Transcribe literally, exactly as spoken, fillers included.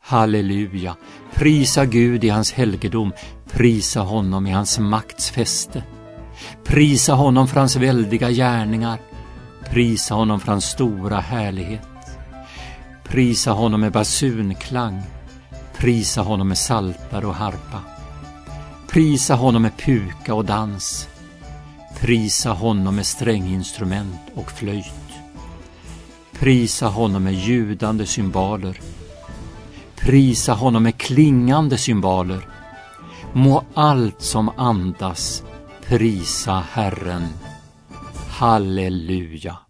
Halleluja, prisa Gud i hans helgedom, prisa honom i hans makts fäste. Prisa honom för hans väldiga gärningar, prisa honom för hans stora härlighet. Prisa honom med basunklang, prisa honom med saltar och harpa. Prisa honom med puka och dans, prisa honom med stränginstrument och flöjt. Prisa honom med ljudande cymbaler, prisa honom med klingande cymbaler. Må allt som andas prisa Herren. Halleluja.